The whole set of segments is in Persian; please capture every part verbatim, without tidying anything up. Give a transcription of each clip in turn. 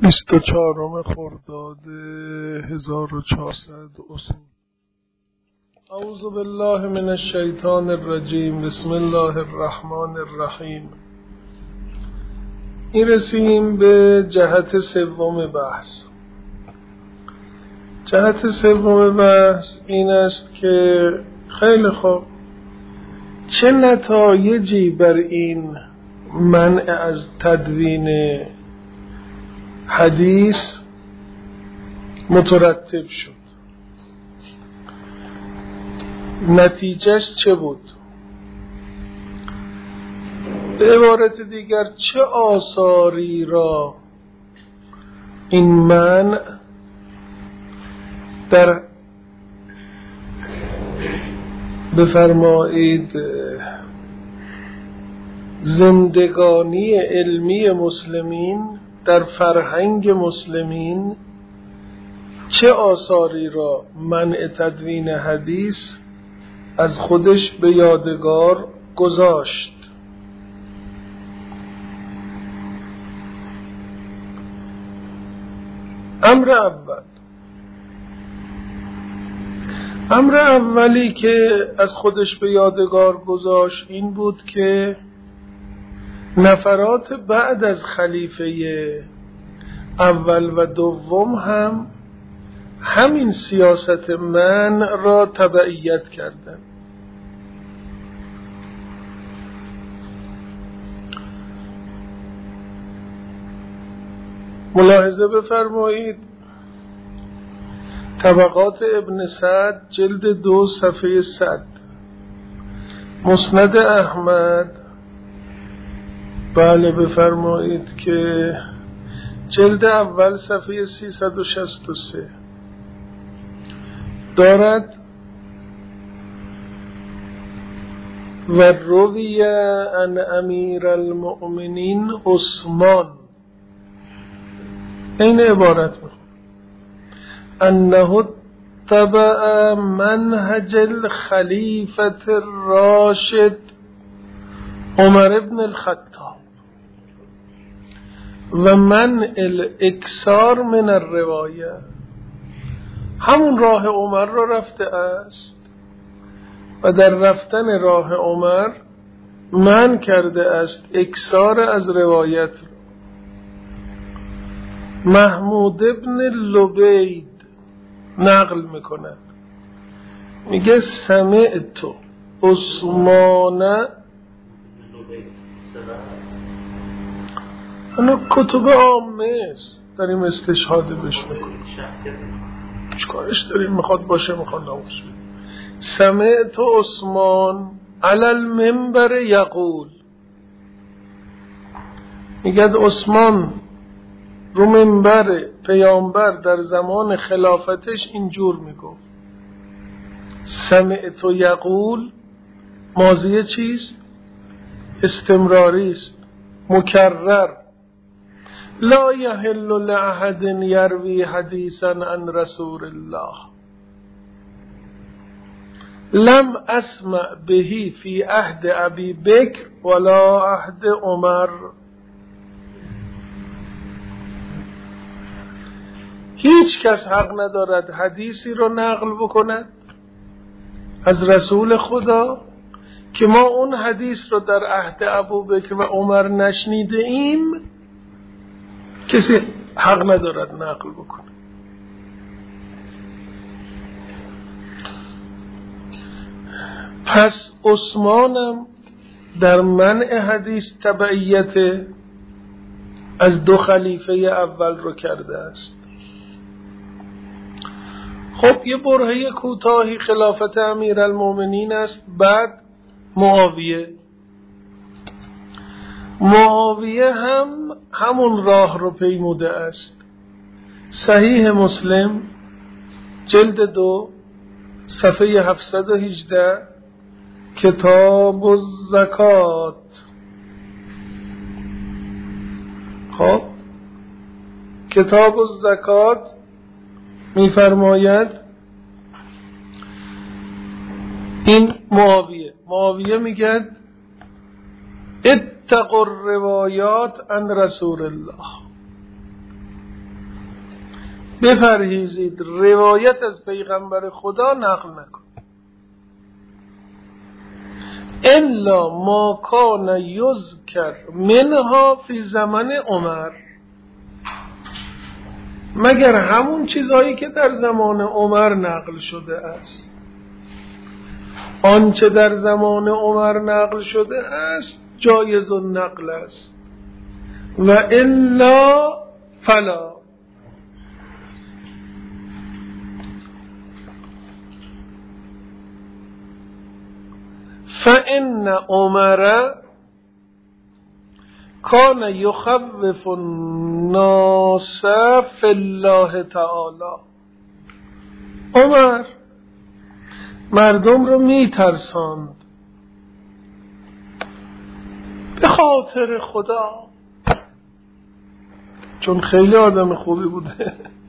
بیست و چهارم خرداد هزار و چهارصد اصول. اعوذ بالله من الشیطان الرجیم. بسم الله الرحمن الرحیم. این رسیم به جهت سوم بحث. جهت سوم بحث این است که خیلی خوب، چه نتایجی بر این منع از تدوین حدیث مترتب شد؟ نتیجهش چه بود؟ به عبارت دیگر چه آثاری را این منع در بفرمایید زندگانی علمی مسلمین، در فرهنگ مسلمین چه آثاری را منع تدوین حدیث از خودش به یادگار گذاشت؟ امر اول امر اولی که از خودش به یادگار گذاشت این بود که نفرات بعد از خلیفه اول و دوم هم همین سیاست منع را تبعیت کردند. ملاحظه بفرمایید طبقات ابن سعد جلد دو صفحه صد، مسند احمد بله بفرمایید که جلد اول صفحه سیصد و شصت و سه دارد و روی عن امیر المؤمنین عثمان، این عبارت می انه تبع منهج الخلیفة الراشد عمر ابن الخطاب و منع الاکثار من الروایه، همون راه عمر را رفته است و در رفتن راه عمر منع کرده است اکثار از روایت را. محمود ابن لبید نقل میکند، میگه سمعت عثمان، انا کتب عامه است داریم استشهاد بش میکنیم، چکارش داریم؟ میخواد باشه میخواد نباشه. سمعت عثمان علی المنبر یقول، میگه عثمان رو منبر پیامبر در زمان خلافتش اینجور میگفت. سمعت یقول ماضیه چیست؟ استمراری است، مکرر. لا یحل لأحد یروی حدیثا عن رسول الله لم اسمع بهی فی عهد ابی بکر ولا عهد عمر. هیچ کس حق ندارد حدیثی رو نقل بکند از رسول خدا که ما اون حدیث رو در عهد ابوبکر و عمر نشنیده ایم، کسی حق ندارد نقل بکنه. پس عثمانم در منع حدیث تبعیت از دو خلیفه اول رو کرده است. خب یه برهه کوتاهی خلافت امیر المؤمنین است. بعد معاویه معاویه هم همون راه رو پیموده است. صحیح مسلم جلد دو صفحه هفتصد و هجده کتاب الزکات. خب کتاب الزکات میفرماید این معاویه معاویه میگه اتقوا الروایات عن رسول الله، بپرهیزید روایت از پیغمبر خدا نقل نکن الا ما کان یذکر منها فی زمان عمر، مگر همون چیزهایی که در زمان عمر نقل شده است. آنچه در زمان عمر نقل شده است جایز النقل است و الا فلا. فإن عمر کان یخوف الناس فی الله تعالی، عمر مردم رو میترساند به خاطر خدا، چون خیلی آدم خوبی بوده.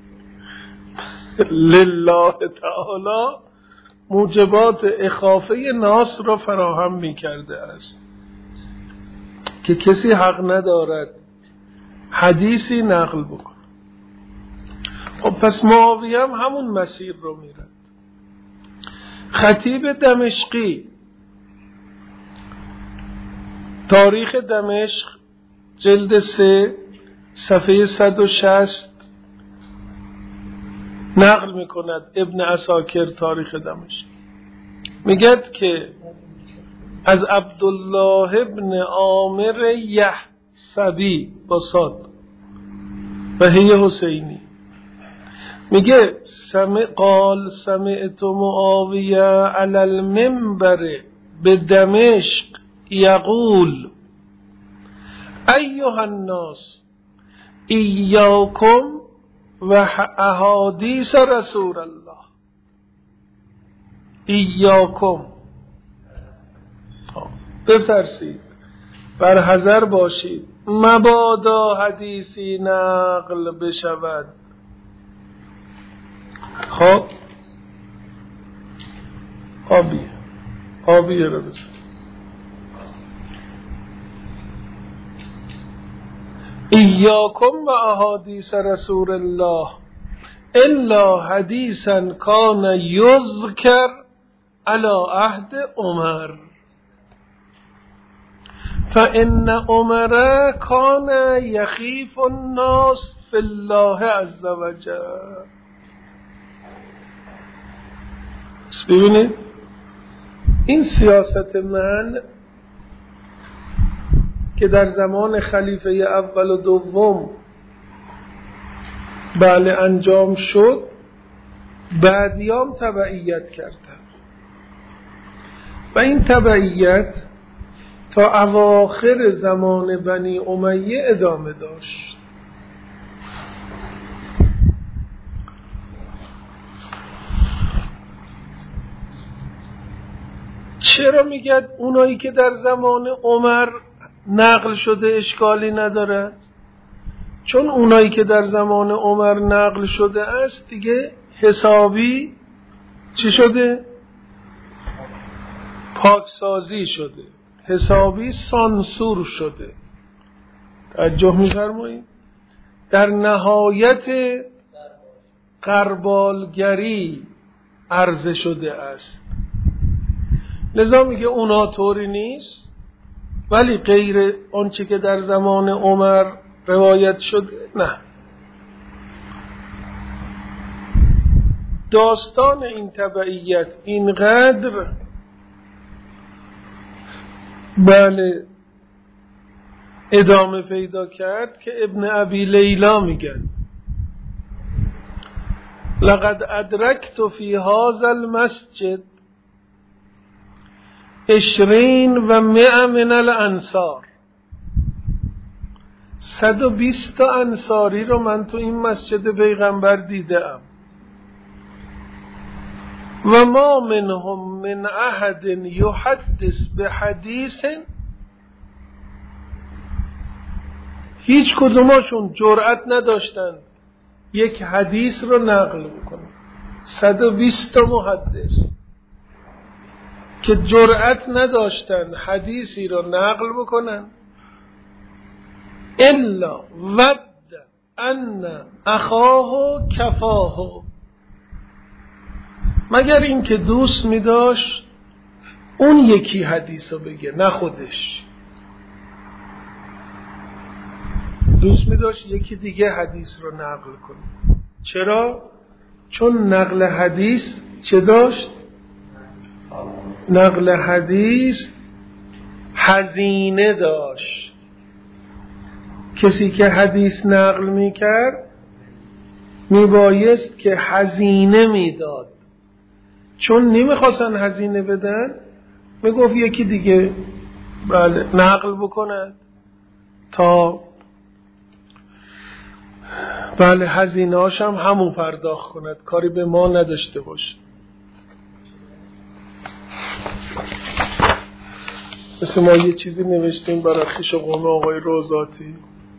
لله تعالی موجبات اخافه ناس را فراهم می کرده است که کسی حق ندارد حدیثی نقل بکن. خب پس معاویه هم همون مسیر رو میرد. خطیب دمشقی تاریخ دمشق جلد سه صفحه صد و شصت نقل میکند ابن عساکر تاریخ دمشق، میگد که از عبدالله ابن عامر یحسبی با صاد و هی حسینی میگه سمع قال سمعت معاویه علی المنبر به دمشق یقول ایها الناس ایاکم و احادیث رسول الله، ایاکم بترسید، برحذر باشید، مبادا حدیثی نقل بشود. خب آبیه آبیه رو بزن. ایاکم و احادیث رسول الله الا حدیثا کان یذکر علی عهد عمر فان عمر کان یخیف الناس فی الله عز وجل. ببینید این سیاست من که در زمان خلیفه اول و دوم بله انجام شد، بعدیام تبعیت کردن و این تبعیت تا اواخر زمان بنی امیه ادامه داشت. چرا میگد اونایی که در زمان عمر نقل شده اشکالی نداره؟ چون اونایی که در زمان عمر نقل شده است دیگه حسابی چی شده؟ پاکسازی شده، حسابی سانسور شده. توجه می‌فرمایید؟ در نهایت غربالگری عرضه شده است. لذا میگه اونا طوری نیست، ولی غیر آنچه که در زمان عمر روایت شده نه. داستان این تبعیت اینقدر بله ادامه پیدا کرد که ابن ابی لیلا میگن لقد ادرکت فی هذا المسجد عشرین و مئة من الانصار، صد و بیست تا انصاری رو من تو این مسجد پیغمبر دیدم. و ما منهم من احد یحدث بحدیث، هیچ کدوماشون جرأت نداشتن یک حدیث رو نقل بکنن. صد و بیست تا محدث که جرأت نداشتن حدیثی رو نقل بکنن الا ود ان اخاه کفاه، مگر این که دوست می داشت اون یکی حدیث رو بگه نه خودش، دوست می داشت یکی دیگه حدیث رو نقل کنه. چرا؟ چون نقل حدیث چه داشت؟ نقل حدیث هزینه داشت. کسی که حدیث نقل می کرد می بایست که هزینه می داد، چون نمی خواستن هزینه بدن می گفت یکی دیگه بله نقل بکند تا بله هزینه هاشم همون پرداخت کند، کاری به ما نداشته باشه. مثل ما یه چیزی نوشتیم برای خویش و قوم آقای روزاتی،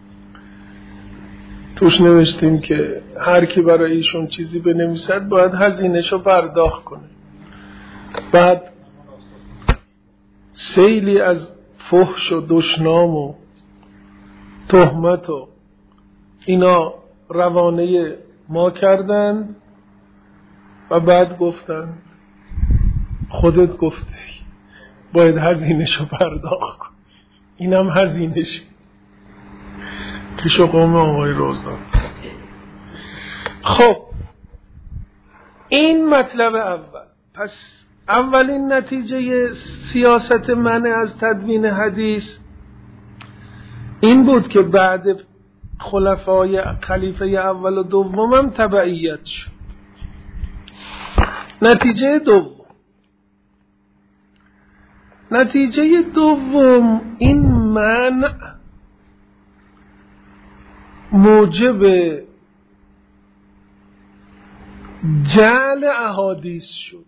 توش نوشتیم که هر کی برای ایشون چیزی بنویسد باید هزینه‌شو پرداخت کنه. بعد سیلی از فحش و دشنام و تهمت و اینا روانه ما کردن و بعد گفتن خودت گفتی باید هزینه‌شو پرداخت کن، اینم هزینه‌ش. کشو قوم آقای روزان. خب این مطلب اول. پس اولین نتیجه سیاست منع از تدوین حدیث این بود که بعد خلفای خلیفه اول و دومم تبعیت شد. نتیجه دوم نتیجه دوم این منع موجب جعل احادیث شد.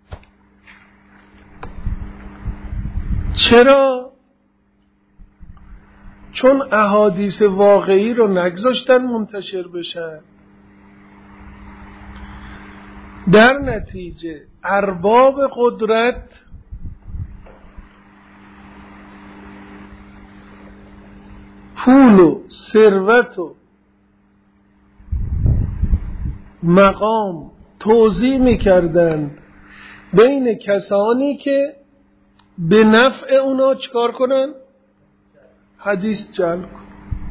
چرا؟ چون احادیث واقعی رو نگذاشتن منتشر بشن، در نتیجه ارباب قدرت پول و ثروت و مقام توزیع می‌کردند بین کسانی که به نفع اونا چکار کنن؟ حدیث جعل کن.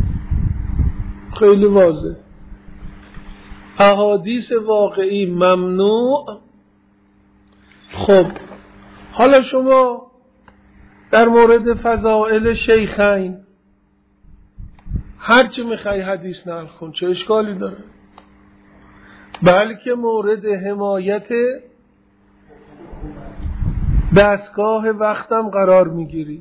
خیلی واضح. احادیث واقعی ممنوع. خب حالا شما در مورد فضائل شیخین هرچی میخوای حدیث نقل کن، چه اشکالی داره؟ بلکه مورد حمایت دستگاه وقتم قرار میگیری.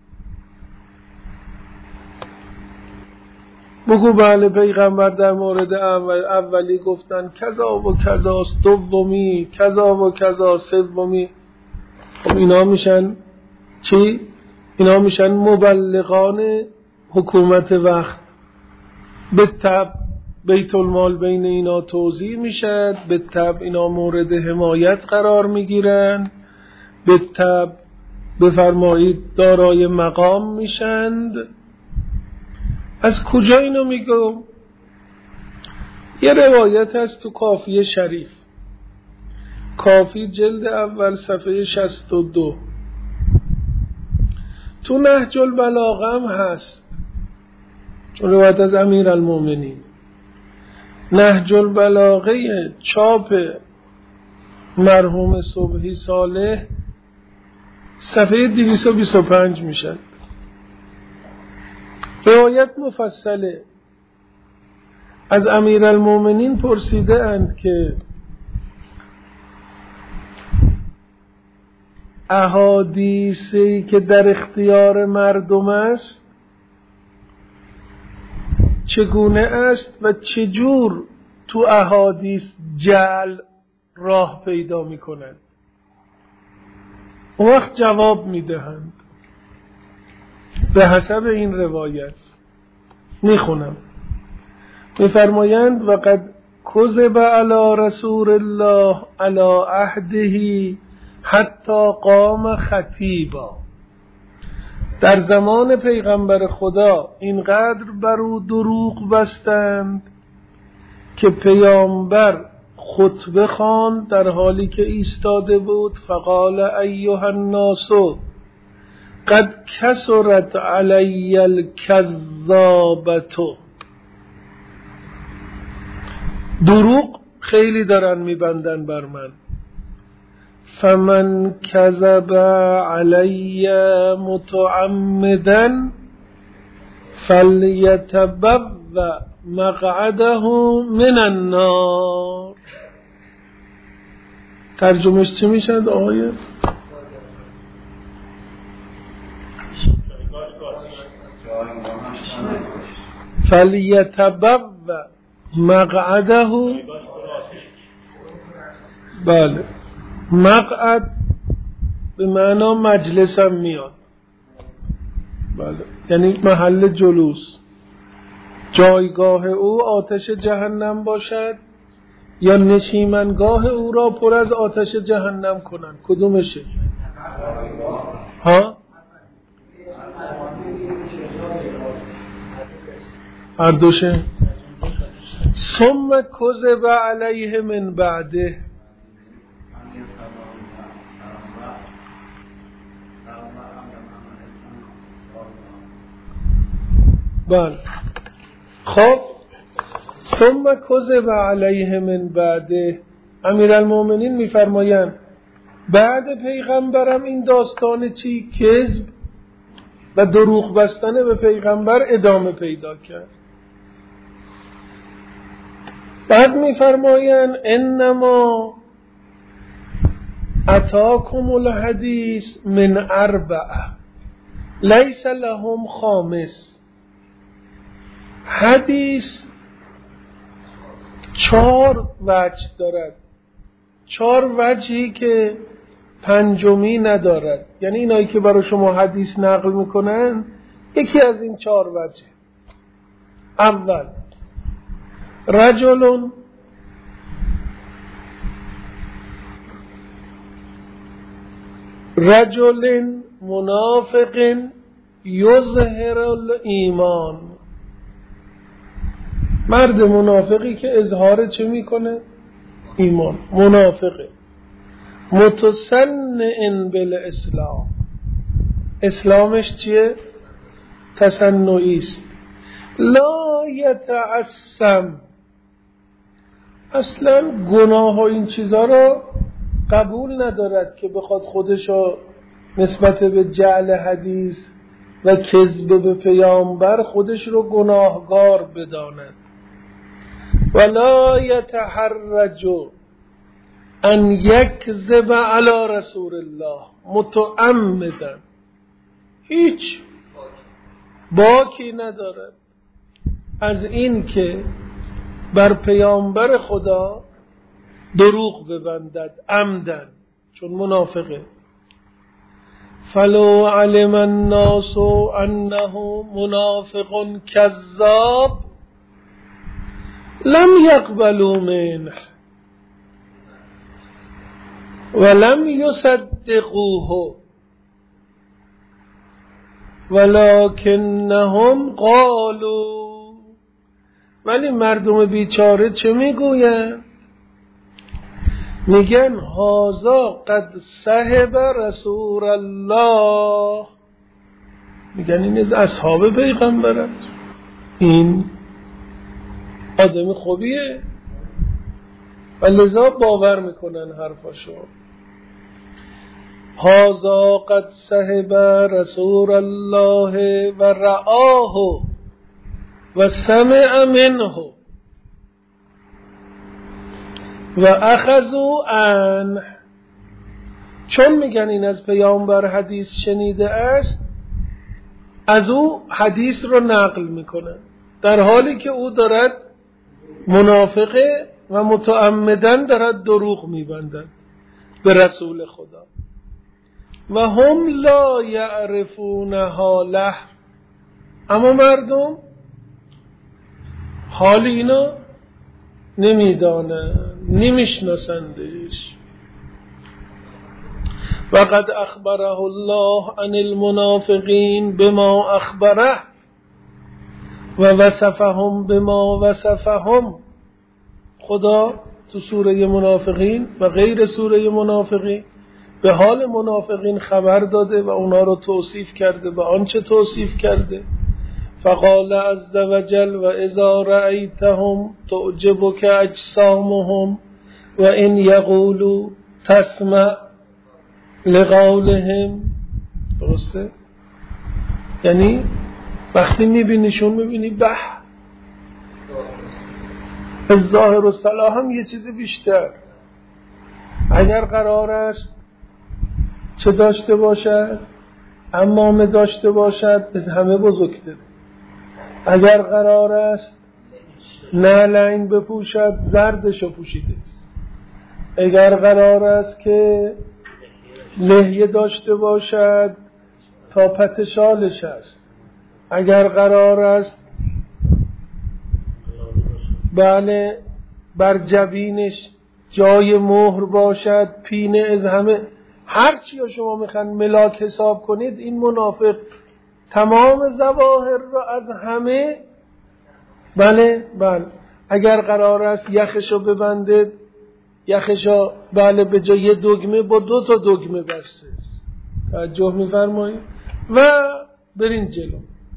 بگو بله پیغمبر در مورد اول اولی گفتن کذا و کذا، دومی کذا و کذا، سومی. خب اینا میشن چی؟ اینا میشن مبلغان حکومت وقت. به تبع بیت المال بین اینا توزیع میشد، به تبع اینا مورد حمایت قرار میگیرن، به تبع بفرمایید دارای مقام میشند. از کجا اینو میگم؟ یه روایت هست تو کافی شریف، کافی جلد اول صفحه شصت و دو، تو نهج البلاغه هم هست، چون روایت از امیرالمومنین. نهج البلاغه چاپ مرحوم صبحی صالح صفحه دویست و بیست و پنج میشد. روایت مفصله. از امیرالمومنین پرسیده اند که احادیثی که در اختیار مردم است چگونه است و چجور تو احادیث جعل راه پیدا می کنند؟ اون وقت جواب می دهند به حسب این روایت. می خونم. می فرمایند وقد کذب علی رسول الله علی عهده حتی قام خطیبا. در زمان پیغمبر خدا اینقدر بر او دروغ بستند که پیامبر خطبه خواند در حالی که ایستاده بود، فقال ایها الناس قد کثرت علی الکذابة، دروغ خیلی دارن میبندن بر من، فمن کذب علی متعمدا فلیتبوأ مقعده من النار. ترجمهش چی میشد آقای؟ فلیتبوأ مقعده، بله، مقعد به معنی مجلس هم میاد، بله، یعنی محل جلوس، جایگاه او آتش جهنم باشد یا نشیمنگاه او را پر از آتش جهنم کنند. کدومشه؟ ها؟ هر دوشه. ثم کذب علیه من بعده، بله. خب ثم کذب علیه من بعده، امیرالمومنین میفرمایند بعد پیغمبرم این داستان چی؟ کذب و دروغ بستن به پیغمبر ادامه پیدا کرد. بعد میفرمایند انما اتاکم الحدیث من اربعه لیس لهم خامس. حدیث چهار وجه دارد، چهار وجهی که پنجمی ندارد. یعنی اینایی که برای شما حدیث نقل میکنن یکی از این چهار وجه. اول، رجل رجل منافق یظهر الایمان، مرد منافقی که اظهار چه میکنه؟ ایمان. منافقه متصنع بالاسلام، اسلامش چیه؟ تصنعی است. لا یتعصم، اصلا گناه و این چیزا رو قبول ندارد که بخواد خودشو نسبت به جعل حدیث و کذب به پیامبر خودش رو گناهگار بداند. ولا یتحرج ان یکذب علی رسول الله متعمدا، هیچ باکی ندارد از این که بر پیامبر خدا دروغ ببندد عمدن، چون منافقه. فلو علم الناس انه منافق کذاب لم يقبلوا منه ولم يصدقوه ولكنهم قالوا، ولی مردم بیچاره چه میگوین؟ میگن هذا قد صحب رسول الله، میگن این از اصحاب پیغمبر، این آدم خوبیه و لذا باور میکنن حرفاشو. هذا قد صحب رسول الله و رآه و سمع منه و اخذوا عنه، چون میگن این از پیامبر حدیث شنیده است از او حدیث رو نقل میکنن، در حالی که او دارد منافقه و متعمدن دارد دروغ میبندن به رسول خدا. و هم لا یعرفون حاله، اما مردم حال اینا نمیدانن، نمیشناسندش. وقد اخبره الله عن المنافقین بما اخبره و وصفهم بما وصفهم. خدا تو سوره منافقین و غیر سوره منافقین به حال منافقین خبر داده و اونا رو توصیف کرده به آنچه توصیف کرده. فقال عز وجل و اذا رأیتهم تعجبک اجسامهم و ان یقولوا تسمع لقولهم. درسته؟ یعنی وقتی میبینیشون میبینی به الظاهر و صلاح هم یه چیز بیشتر. اگر قرار است چه داشته باشد؟ عمامه داشته باشد از همه بزرگتر. اگر قرار است نعلین بپوشد زردشو پوشیده است. اگر قرار است که لحیه داشته باشد تا پت شالش است. اگر قرار است بله بر جبینش جای مهر باشد پینه از همه. هر چی شما میخوان ملاک حساب کنید این منافق تمام ظواهر را از همه. بله بله اگر قرار است یخشو ببنده یخشو بله به جای یه دگمه با دو تا دگمه بسته است. توجه میفرمایید و برین جلو.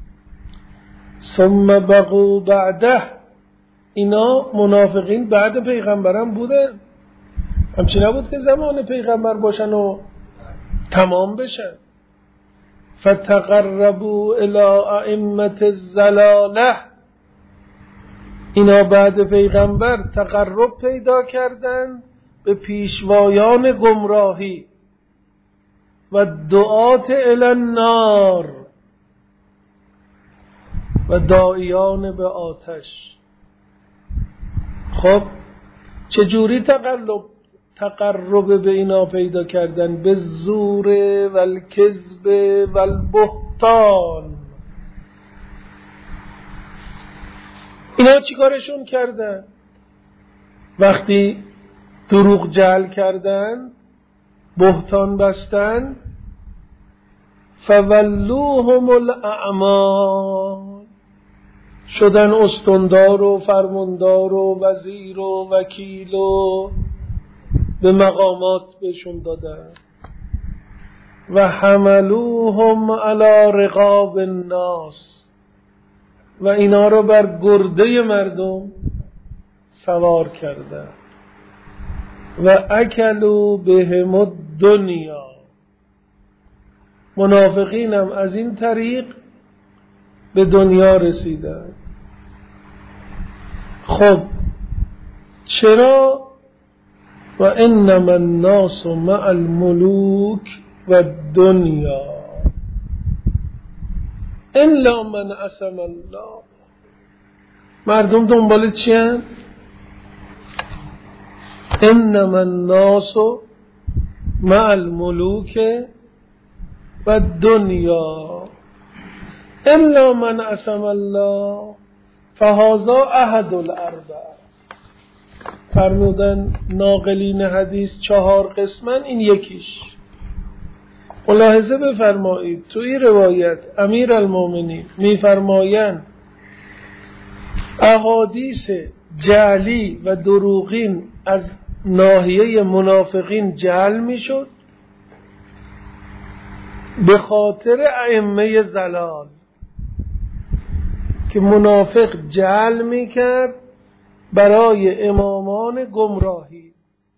ثم بقوا بعده. اینا منافقین بعد پیغمبرم بودن. همچی نبود که زمان پیغمبر باشن و تمام بشن. فتقربوا الى ائمه الضلاله. اینا بعد پیغمبر تقرب پیدا کردن به پیشوایان گمراهی و دعات الی النار و داعیان به آتش. خب چجوری تقرب تقرب به اینا پیدا کردن؟ به زور و الکذب و البهتان. اینا چی کارشون کردن؟ وقتی دروغ جعل کردن بهتان بستن فولوهم الاعمال. شدن استندار و فرماندار و وزیر و وکیل و به مقامات بهشون دادن. و حملوهم علی رقاب الناس. و اینا رو بر گرده مردم سوار کردن. و اکلوا بهم الدنیا. منافقین هم از این طریق به دنیا رسیدن. خب چرا؟ و انما الناس مع الملوک و دنیا الا من عصم الله. مردم دنبال چی هن؟ انما الناس مع الملوک و دنیا الا من عصم الله فهذا احد الاربع. فرمودن ناقلین حدیث چهار قسمن، این یکیش. ملاحظه بفرمایید توی روایت امیر المومنین میفرمایند احادیث جعلی و دروغین از ناحیه منافقین جعل میشد به خاطر ائمه ضلال که منافق جعل میکرد برای امامان گمراهی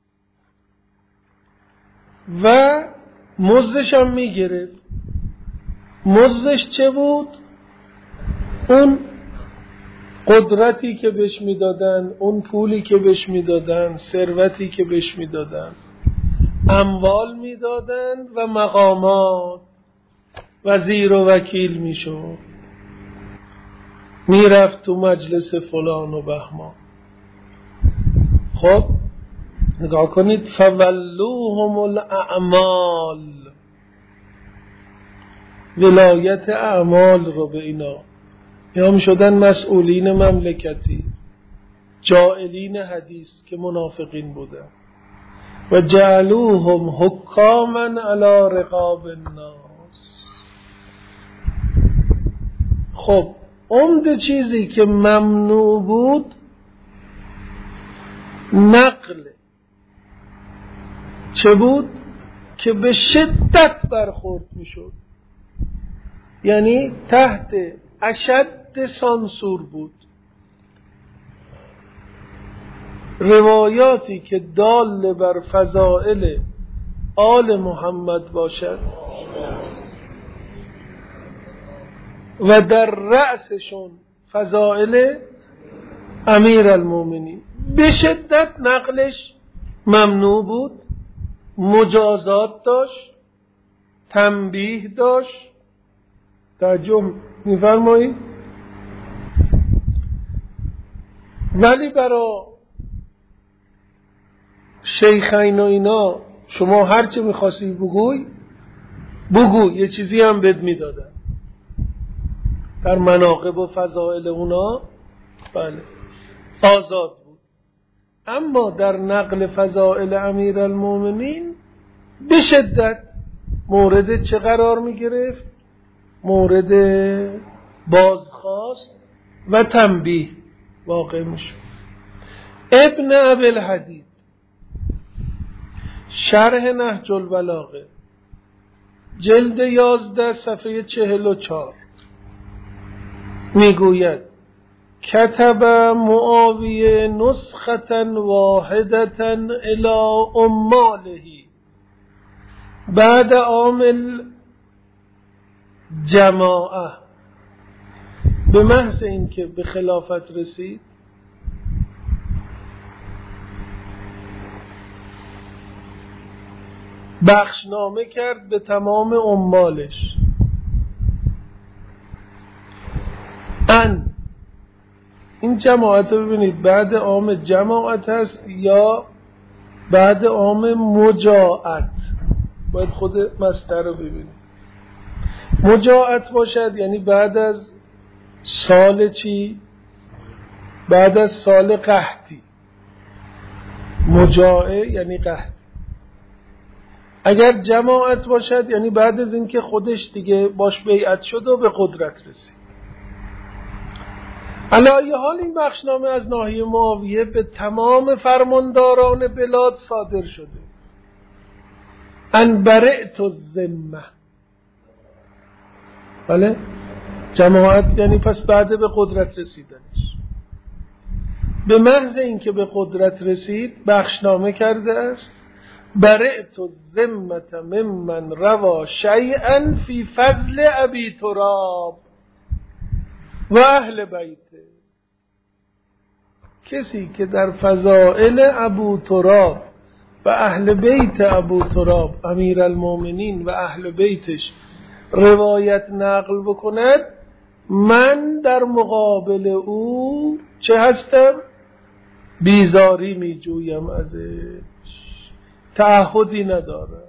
و مزدش هم میگرفت. مزدش چه بود؟ اون قدرتی که بهش میدادن، اون پولی که بهش میدادن، ثروتی که بهش میدادن، اموال میدادن و مقامات، وزیر و وکیل میشد، میرفت تو مجلس فلان و بهمان. خب نگاه کنید فولوهم الاعمال، ولایت اعمال رو به اینا. اینا می شدن مسئولین مملکتی، جائلین حدیث که منافقین بودن. و جعلوهم حکاما علی رقاب الناس. خب عمده چیزی که ممنوع بود نقل چه بود؟ که به شدت برخورد می شد، یعنی تحت اشد سانسور بود. روایاتی که دال بر فضائل آل محمد باشد و در رأسشون فضائل امیر المومنین، به شدت نقلش ممنوع بود، مجازات داشت، تنبیه داشت. توجه می‌فرمایید؟ ولی برای شیخین و اینا شما هرچی می‌خواستی بگوی بگو، یه چیزی هم بد میدادن در مناقب و فضائل اونا. بله آزاد بود. اما در نقل فضائل امیر المومنین به شدت مورد چه قرار می گرفت؟ مورد بازخواست و تنبیه واقع می شد. ابن ابوالحدید شرح نهج البلاغه جلد یازده صفحه چهل و چهار می گوید کتب معاویه نسخة واحدة الى اماله بعد عام الجماعه. به محض اینکه به خلافت رسید بخشنامه کرد به تمام امالش ان این جماعت رو ببینید بعد عام جماعت هست یا بعد عام مجاعت؟ باید خود مصدر رو ببینید. مجاعت باشد یعنی بعد از سال چی؟ بعد از سال قحطی. مجاعه یعنی قحط. اگر جماعت باشد یعنی بعد از اینکه خودش دیگه باش بیعت شد و به قدرت رسید. علی حال این بخشنامه از ناحیه معاویه به تمام فرمانداران بلاد صادر شده. ان برئت الذمه. بله جماعت یعنی پس بعد به قدرت رسیدنش. به محض اینکه به قدرت رسید بخشنامه کرده است برئت الذمه ممن روا شیئا فی فضل ابی تراب و اهل بیته. کسی که در فضائل ابو تراب و اهل بیت ابو تراب امیر المومنین و اهل بیتش روایت نقل بکند، من در مقابل او چه هستم؟ بیزاری می جویم ازش، تعهدی ندارم.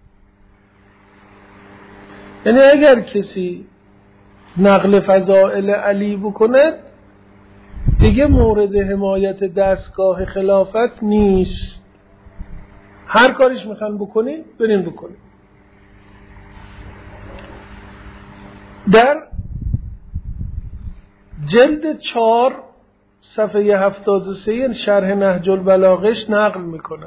یعنی اگر کسی نقل فضائل علی بکند دیگه مورد حمایت دستگاه خلافت نیست. هر کاریش میخوان بکنین برین بکنین. در جلد چهار صفحه هفتاد و سه شرح نهج البلاغش نقل میکنن،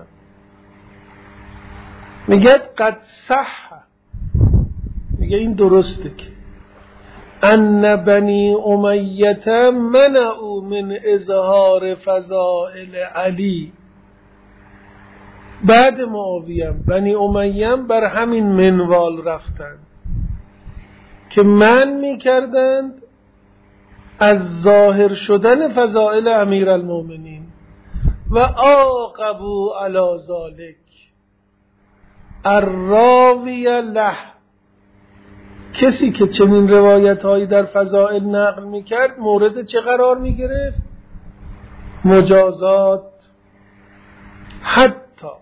میگه قد صح، میگه این درسته که ان بنی امیه منعوا من اظهار فضائل علی. بعد معاویه بنی امیه بر همین منوال رفتند که من میکردند از ظاهر شدن فضائل امیر المومنین و عاقبوا علی ذلک الراوی له. کسی که چنین روایت هایی در فضائل نقل میکرد مورد چه قرار میگرفت؟ مجازات. حتی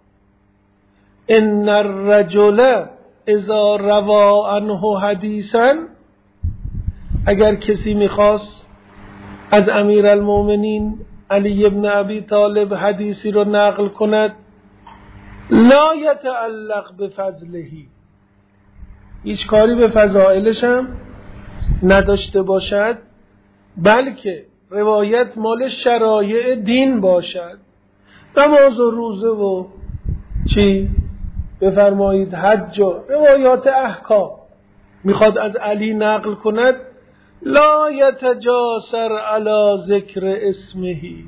ان الرجل اذا روا عنه حدیثا، اگر کسی میخواست از امیر المومنین علی ابن ابی طالب حدیثی رو نقل کند لا یتعلق بفضلهی، هیچ کاری به فضائلش هم نداشته باشد، بلکه روایت مال شرایع دین باشد، نماز و روزه و چی بفرمایید حج و روایات احکام میخواد از علی نقل کند. لا یتجاسر علی ذکر اسمهی،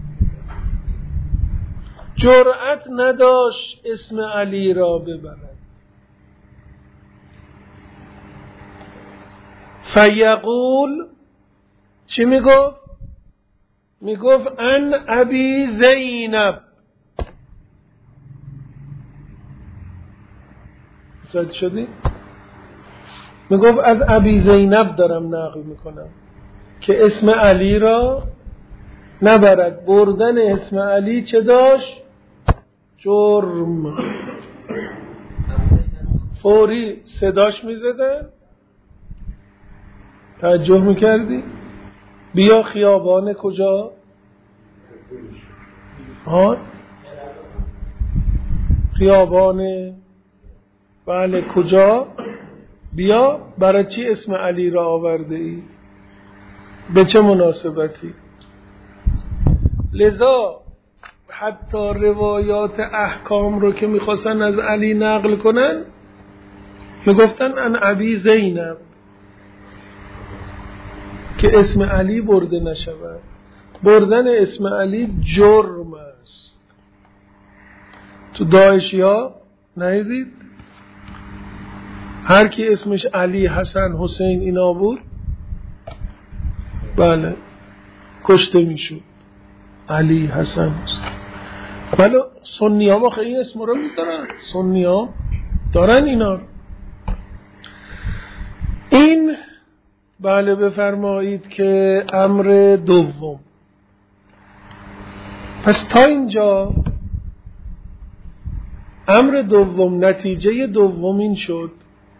جرأت نداشت اسم علی را ببرد. فیقول چی میگفت؟ میگفت ان ابی زینب. زد شدی؟ میگفت از ابی زینب دارم نقل میکنم که اسم علی را نبرد. بردن اسم علی چه داشت؟ جرم. فوری صداش میزدن، توجه میکردی؟ بیا خیابان کجا؟ ها؟ خیابان بله کجا؟ بیا برای چی اسم علی را آورده ای؟ به چه مناسبتی؟ لذا حتی روایات احکام رو که میخواستن از علی نقل کنن میگفتن ان ابی زینب که اسم علی برده نشود. بردن اسم علی جرم است. تو داعشی ها ندید هر کی اسمش علی، حسن، حسین اینا بود بله کشته میشود. علی، حسن، حسین. بله سنی ها واقعا این اسم رو میذارن، سنی ها دارن اینا. این بله بفرمایید که امر دوم. پس تا اینجا امر دوم، نتیجه دوم این شد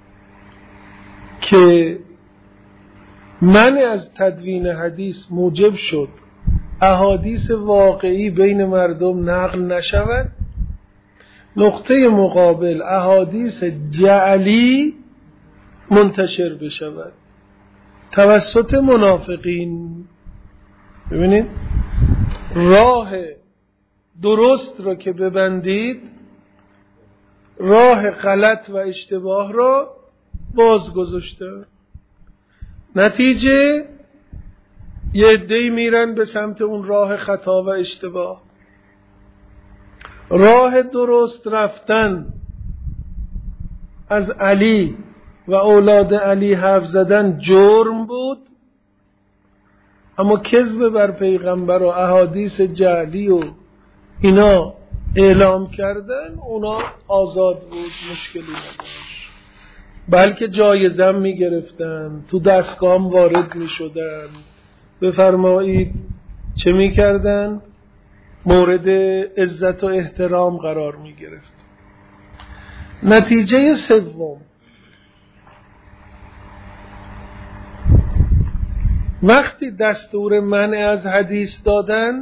که منع از تدوین حدیث موجب شد احادیث واقعی بین مردم نقل نشود. نقطه مقابل احادیث جعلی منتشر بشود توسط منافقین. ببینید راه درست را که ببندید راه غلط و اشتباه را باز گذاشته. نتیجه یه عده‌ای میرن به سمت اون راه خطا و اشتباه. راه درست رفتن از علی و اولاد علی حرف زدن جرم بود، اما کذب بر پیغمبر و احادیث جعلی و اینا اعلام کردن اونا آزاد بود، مشکلی نداشت، بلکه جایزه می گرفتن، تو دستگاه وارد می شدن. بفرمایید چه می کردن؟ مورد عزت و احترام قرار می گرفت. نتیجه سوم، وقتی دستور منع از حدیث دادند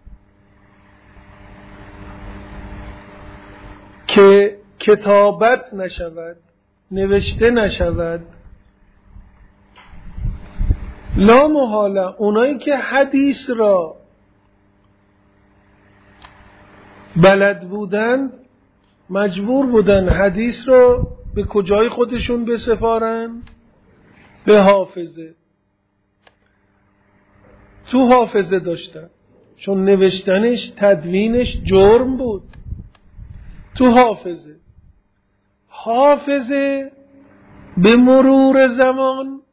که کتابت نشود، نوشته نشود، لا محاله اونایی که حدیث را بلد بودند مجبور بودن حدیث رو به کجای خودشون بسپارن؟ به حافظه. تو حافظه داشتن، چون نوشتنش تدوینش جرم بود. تو حافظه حافظه به مرور زمان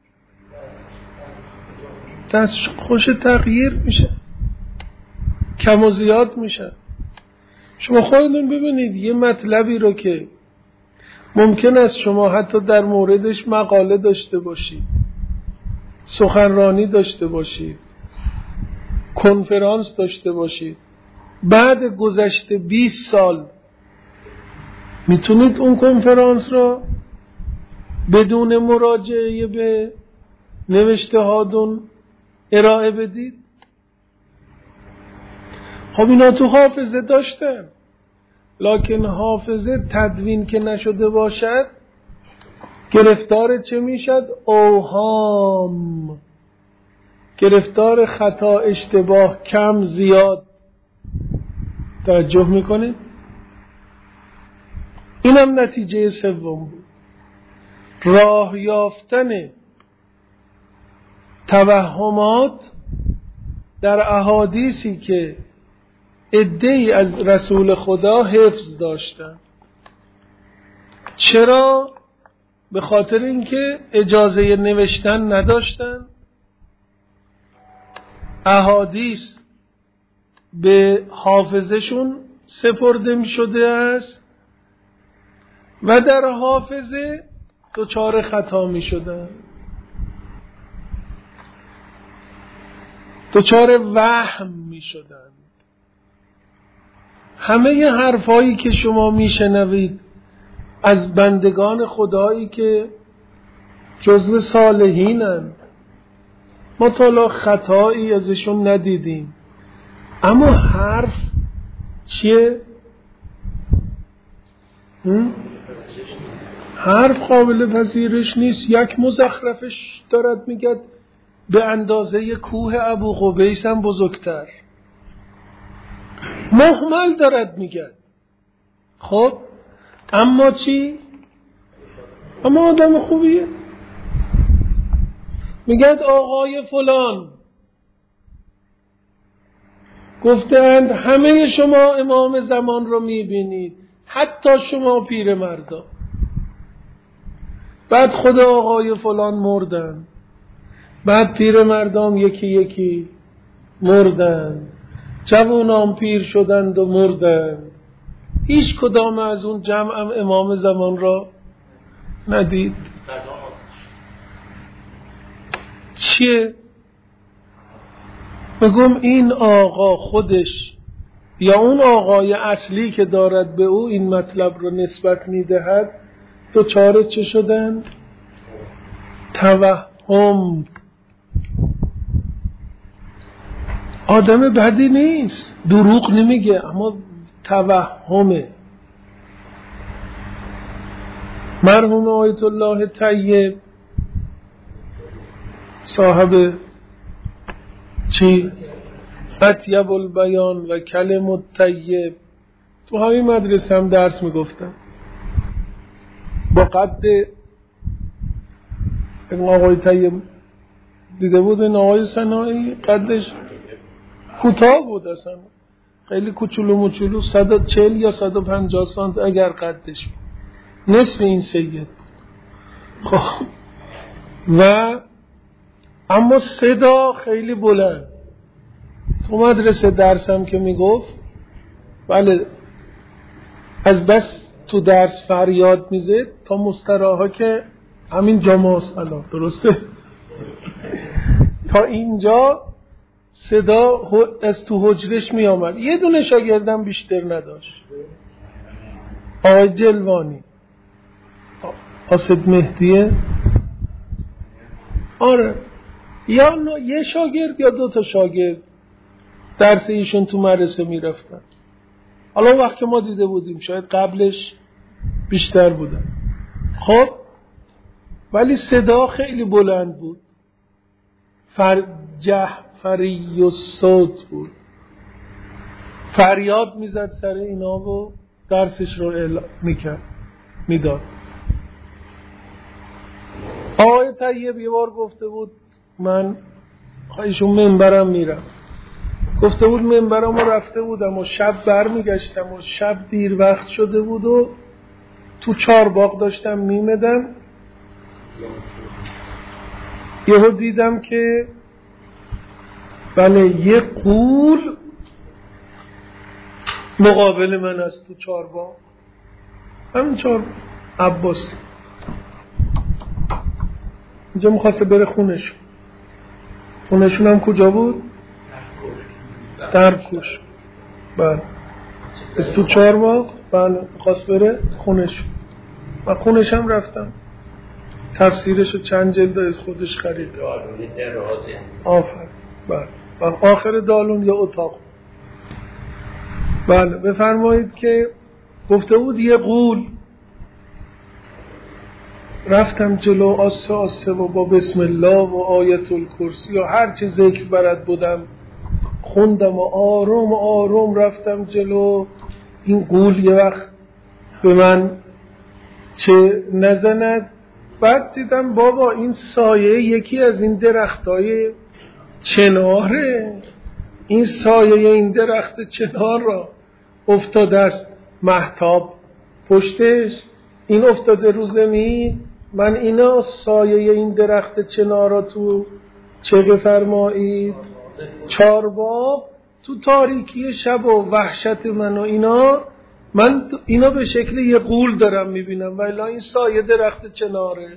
دست خوش تغییر میشه، کم و زیاد میشه. شما خودتون ببینید یه مطلبی رو که ممکن است شما حتی در موردش مقاله داشته باشید، سخنرانی داشته باشید، کنفرانس داشته باشید، بعد گذشته بیست سال میتونید اون کنفرانس رو بدون مراجعه به نوشته هاتون ارائه بدید؟ خب اینا تو حافظه داشتن. لکن حافظه تدوین که نشده باشد گرفتار چه میشد؟ اوهام، گرفتار خطا، اشتباه، کم زیاد. توجه میکنید؟ اینم نتیجه سوم بود، راه یافتن توهمات در احادیثی که عده‌ای از رسول خدا حفظ داشتن. چرا؟ به خاطر اینکه اجازه نوشتن نداشتن، احادیث به حافظشون سپرده می شده است و در حافظه دچار خطا می شدن، دچار وهم می شدن. همه حرفایی که شما می شنوید از بندگان خدایی که جزو صالحینند، ما تا حالا خطایی ازشون ندیدیم، اما حرف چیه؟ حرف قابل پذیرش نیست. یک مزخرفش دارد میگه به اندازه کوه ابو قبیس هم بزرگتر، مهمل دارد میگه. خب اما چی؟ اما آدم خوبیه. میگه آقای فلان گفتند همه شما امام زمان رو میبینید، حتی شما پیر مردا. بعد خود آقای فلان مردن، بعد پیر مردام یکی یکی مردن، جوانان پیر شدند و مردند. هیچ کدام از اون جمع هم امام زمان را ندید. چیه؟ بگم این آقا خودش یا اون آقای اصلی که دارد به او این مطلب رو نسبت میدهد تو چاره چه شدن؟ توهم. آدم بدی نیست، دروغ نمیگه، اما توهمه. مرحوم آیت الله طیب صاحب چی؟ اطیب البیان و کلم الطیب، تو همین مدرسه هم درس میگفتن. با قد این آقای طیب دیده بود، این آقای صناعی قدش کوتاه بود، اصلا خیلی کوچولو موچولو، صد و چهل یا صد و پنجاه سانت اگر قدش بود، نصف این سید. خب و اما صدا خیلی بلند. تو مدرسه درسم که میگفت بله از بس تو درس فریاد میزد تا مستراها که همین جامعه الان درسته تا اینجا صدا از تو حجرش می آمد. یه دونه شاگردم بیشتر نداشت، آقای جلوانی، آسد مهدیه. آره یا یه شاگرد یا دو تا شاگرد درس ایشون تو مدرسه می رفتن. حالا وقت که ما دیده بودیم شاید قبلش بیشتر بودن. خب ولی صدا خیلی بلند بود، فر جعفری و صوت بود، فریاد میزد سر اینا و درسش رو اعلام میکرد میداد. آقای طیب یه بار گفته بود من ایشون منبرم میرم، گفته بود منبرم رو رفته بودم و شب بر میگشتم و شب دیر وقت شده بود و تو چار باغ داشتم میمدم، یهو دیدم که بله یه غول مقابل من است تو چار باغ، همین چار عباسی. اینجا میخواسته بره خونش. خونشون هم کجا بود؟ درکوش. بله از تو چار باغ. بله میخواست بره خونش و خونش هم رفتم، تفسیرشو چند جلد از خودش خرید. آفر. بله و آخر دالون یا اتاق. بله بفرمایید که گفته بود یه غول. رفتم جلو آسه آسه و با بسم الله و آیت الکرسی و هر چه ذکر برد بودم خوندم و آروم و آروم رفتم جلو. این غول یه وقت به من چه نزند. بعد دیدم بابا این سایه یکی از این درختای چناره، این سایه این درخت چنار را افتاده است مهتاب پشتش، این افتاده رو زمین. من اینا سایه این درخت چنار را تو چه فرمایید چارباب تو تاریکی شب و وحشت من و اینا، من اینا به شکل یه غول دارم میبینم ولی این سایه درخت چناره.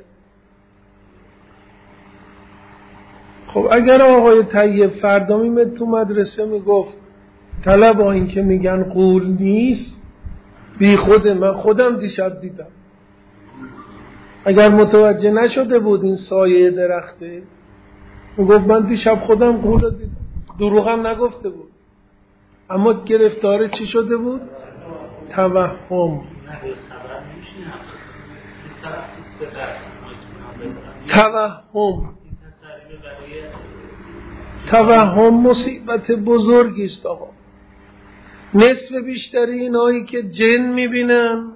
خب اگر آقای طیب فردا میمد تو مدرسه میگفت طلبا این که میگن غول نیست بی خوده، من خودم دیشب دیدم، اگر متوجه نشده بود این سایه درخته میگفت من دیشب خودم غول رو دیدم، دروغم نگفته بود. اما گرفتار چی شده بود؟ توهم. توهم توهم مصیبت بزرگی است آقا. نصف بیشتری اینایی که جن میبینن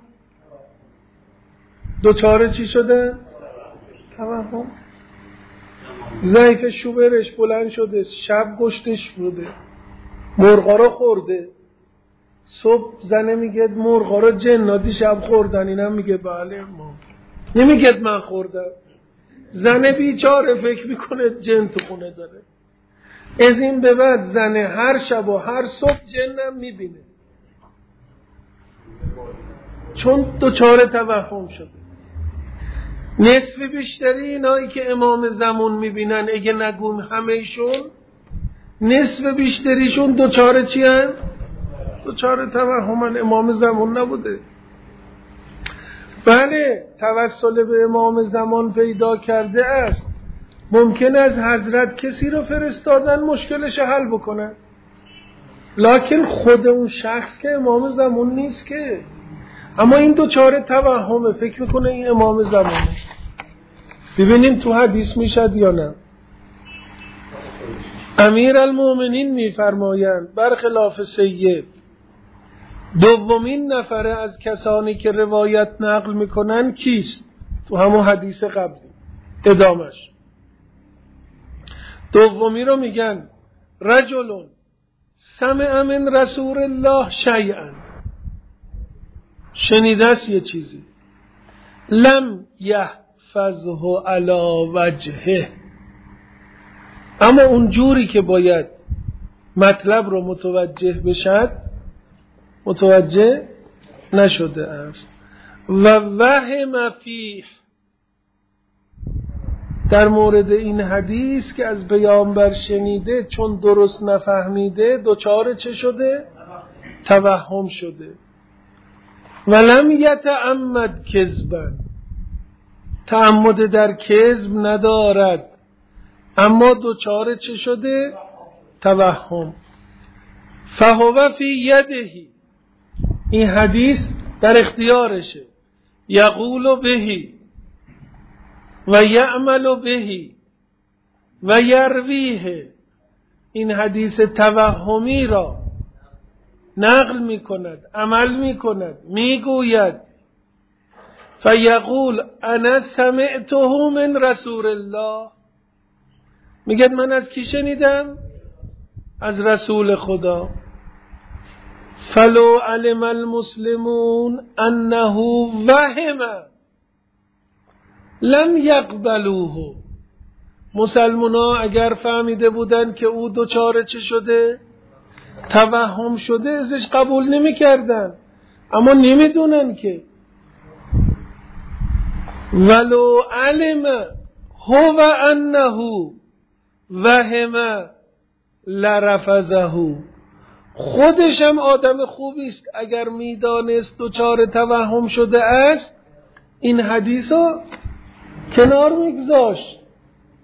دوچاره چی شده؟ توهم. ضعیف شوبرش بلند شده، شب گشتش بوده، مرغا رو خورده، صبح زنه میگه مرغا رو جناتی شب خوردن، اینم میگه بله ما، نمیگه من خوردم. زنه بیچاره فکر میکنه جن تو خونه داره. از این به بعد زنه هر شب و هر صبح جنم میبینه چون دوچاره توهم شده. نصف بیشتری اینایی که امام زمان میبینن اگه نگوم همهشون، نصف بیشتریشون دوچاره چی هن؟ دوچاره توهمن. امام زمان نبوده. بله توسل به امام زمان پیدا کرده است. ممکن است حضرت کسی رو فرستادن مشکلش حل بکنن، لکن خود اون شخص که امام زمان نیست که. اما این دوچاره توهمه، فکر میکنه این امام زمانه. ببینیم تو حدیث میشد یا نه. امیر المومنین میفرمایند برخلاف سید دومین نفره از کسانی که روایت نقل میکنن کیست؟ تو همون حدیث قبلی ادامش دومی رو میگن رجلون سمع من رسول الله شیئا، شنیده است یه چیزی، لم یحفظه علی وجهه، اما اون جوری که باید مطلب رو متوجه بشد متوجه نشده است. و وهم فیه، در مورد این حدیث که از پیامبر شنیده چون درست نفهمیده دوچار چه شده؟ توهم شده. ولم یتعمد کذبا، تعمد در کذب ندارد اما دوچار چه شده؟ توهم. فهو فی یدهی، این حدیث در اختیارشه، یقول بهی و یعمل بهی و یرویه، این حدیث توهمی را نقل می کند، عمل می کند، می گوید فیقول انا سمعته من رسول الله، میگه من از کی شنیدم؟ از رسول خدا. فلو علم المسلمون انه وهم لم یقبلوه، مسلمان ها اگر فهمیده بودن که او دوچاره چه شده؟ توهم شده، ازش قبول نمی کردن، اما نمیدونن که. ولو علم هو انه وهم لرفضه، خودشم آدم خوبی است اگر میدانست دوچاره توهم شده است این حدیثو کنار میگذاشت،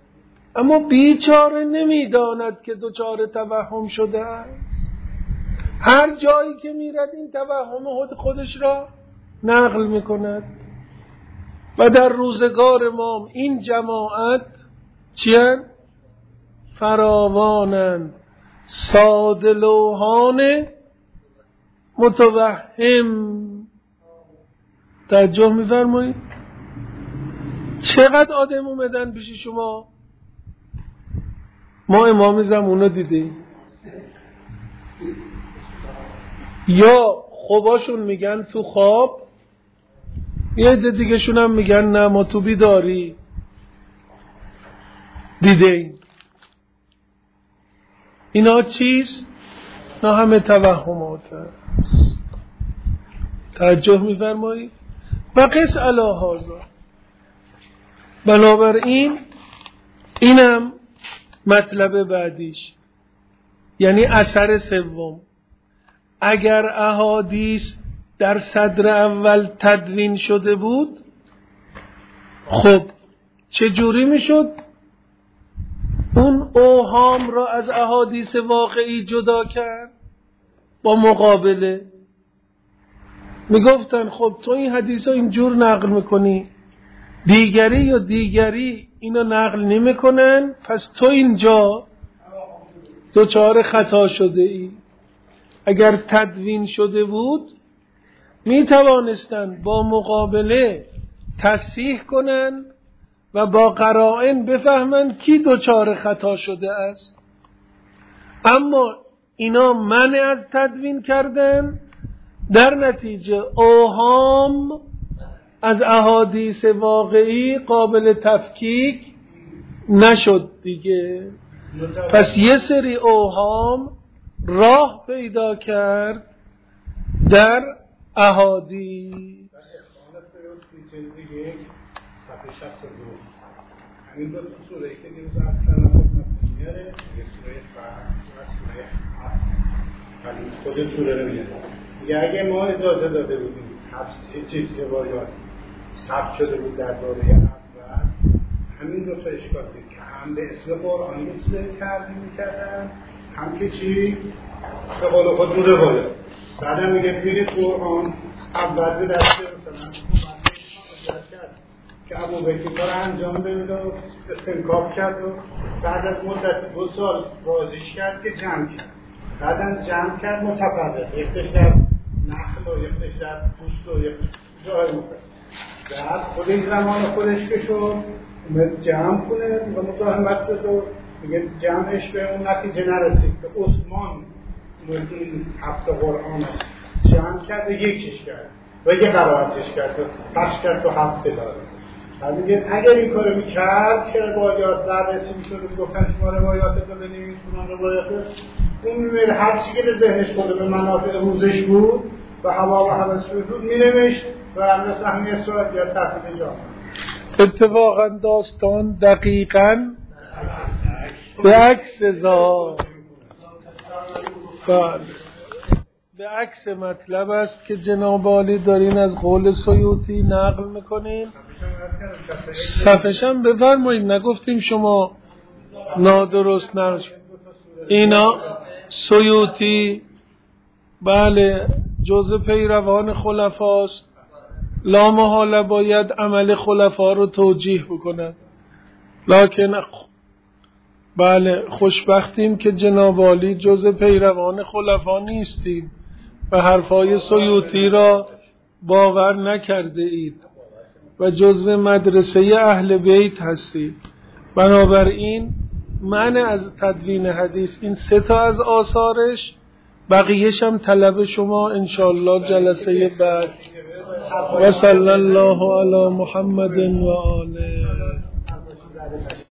اما بیچاره نمیداند که دوچاره توهم شده است. هر جایی که میرد این توهم خودش را نقل میکند. و در روزگار ما این جماعت چیان؟ فراوانند، ساده لوحان متوهم. توجه میفرمایید؟ چقدر آدم اومدن پیش شما؟ ما امام زمانو دیدیم، یا خوباشون میگن تو خواب، یه عده دیگه شون هم میگن نه ما تو بیداری دیدیم. اینا چیست؟ اینا همه توهمات است. توجه میفرمایید؟ و قس علی هذا. بنابراین اینم مطلب بعدیش، یعنی اثر سوم. اگر احادیث در صدر اول تدوین شده بود، خب چه جوری میشد اون اوهام را از احادیث واقعی جدا کرد؟ با مقابله میگفتن خب تو این حدیث رو اینجور نقل میکنی، دیگری یا دیگری اینو نقل نمیکنن، پس تو اینجا دوچار خطا شده ای. اگر تدوین شده بود می توانستند با مقابله تصحیح کنند و با قرائن بفهمند کی دوچار خطا شده است. اما اینا منع از تدوین کردن، در نتیجه اوهام از احادیث واقعی قابل تفکیک نشد دیگه. پس یه سری اوهام راه پیدا کرد در احادیث. همین دو سوره که دیروز اصلا میاره، یه سوره فرق و سوره حق، ولی خود سوره رو میاره. میگه اگه ما اجازه داده بودیم حفظ چیز روایات ثبت شده بود در دوره اول، همین دو تا اشکال بود که هم به اسم قرآنی اصلاح کردیم میکردن، هم که چی؟ به قول خود رو روایات. بعدم میگه توی قرآن اول به دسته مثلا که ابوبکر کار انجام داد و استنکاف کرد و بعد از مدت دو سال بازیش کرد که جمع کرد. بعدم جمع کرد متفرق، یکتش در نخل و یکتش در پوست و یکتش جای مختلف. بعد خود این زمان خودش که شد اومد جمع کنه و مزاحمت شد و میگه جمعش به اون نتیجه نرسید که عثمان اومد این هفت قرآن جمع کرد و یکیش کرد و یه قرائتش کرد و پخش کرد و هفته داره. بعد میگه اگر این کارو میکرد که روایات بررسی میشد و میگفتن شما روایاتت رو بنویس اونان روایاتت، اون میمید هر چی که به ذهنش خود به منافع روزش بود و هوا و حوث بود مینوشت و مثل همین اسرائیل یا تحقیق جامعه. اتفاقا داستان دقیقاً به عکس ذا بله به عکس مطلب است که جناب عالی دارین از قول سیوطی نقل میکنین. صفحشم بفرمایید، نگفتیم شما نادرست نقل. اینا سیوطی بله جزء پیروان خلفاست، لا محاله باید عمل خلفا رو توجیه بکند، لکن بله خوشبختیم که جناب عالی جزء پیروان خلفا نیستید و حرفای سیوطی را باور نکرده اید و جزء مدرسه اهل بیت هستید. بنابراین من از تدوین حدیث این سه تا از آثارش، بقیه‌ش هم طلب شما انشاءالله جلسه بعد. و صلی الله علی محمد و آله.